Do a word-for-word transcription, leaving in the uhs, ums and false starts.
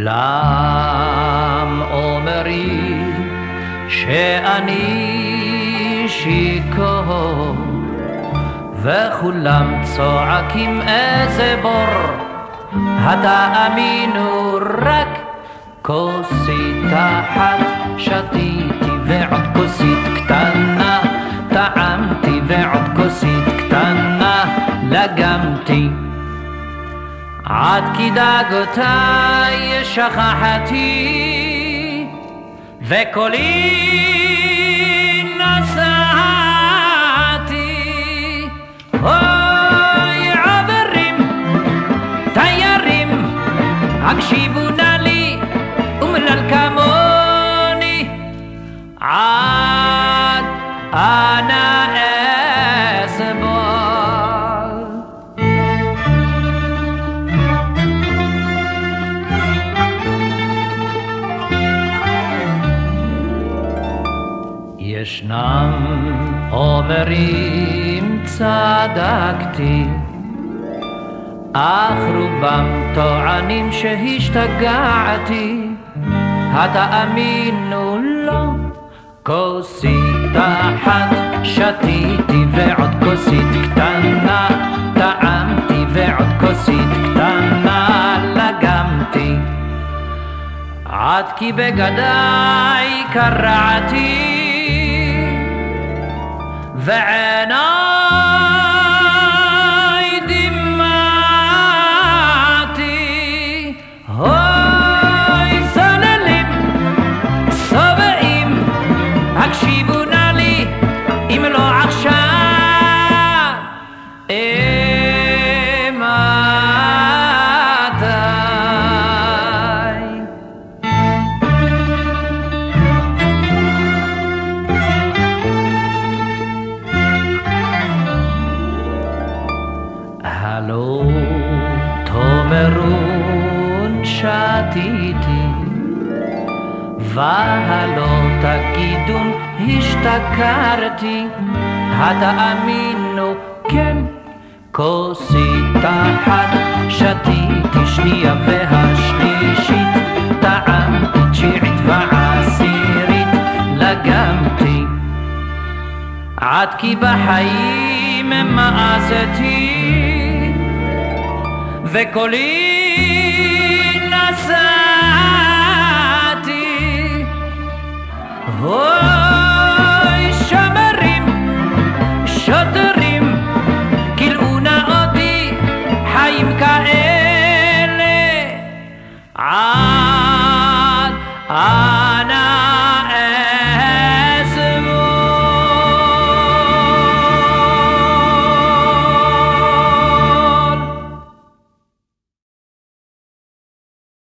כולם אומרים שאני שיכור, וכולם צועקים איזה בור, התאמינו רק כוסית אחת שתיתי ועוד כוסית קטנה טעמתי ועוד כוסית קטנה לגמתי, עד כי דאגותיי שכחתי וקולי נסעתי. אוי עברים תיירים הקשיבו נא לי אומלל כמוני, עד אנה אסבול. ישנם אומרים צדקתי, אך רובם טוענים שהשתגעתי, התאמינו לו כוסית אחת שתיתי ועוד כוסית קטנה טעמתי ועוד כוסית קטנה לגמתי, עד כי בגדיי קרעתי ועיניי דמעתי. אוי זוללים סובעים הקשיבו נא לי אם לא עכשיו אימתי. הלא תאמרון שתיתי והלא תגידון השתכרתי, התאמינו כן כוסית אחת שתיתי שנייה והשלישית טעמתי תשיעית ועשירית לגמתי, עד כי בחיים מאסתי וקולי נסעתי. אוי שמרים שוטרים כילאו נא אותי חיים כאלה, עד עד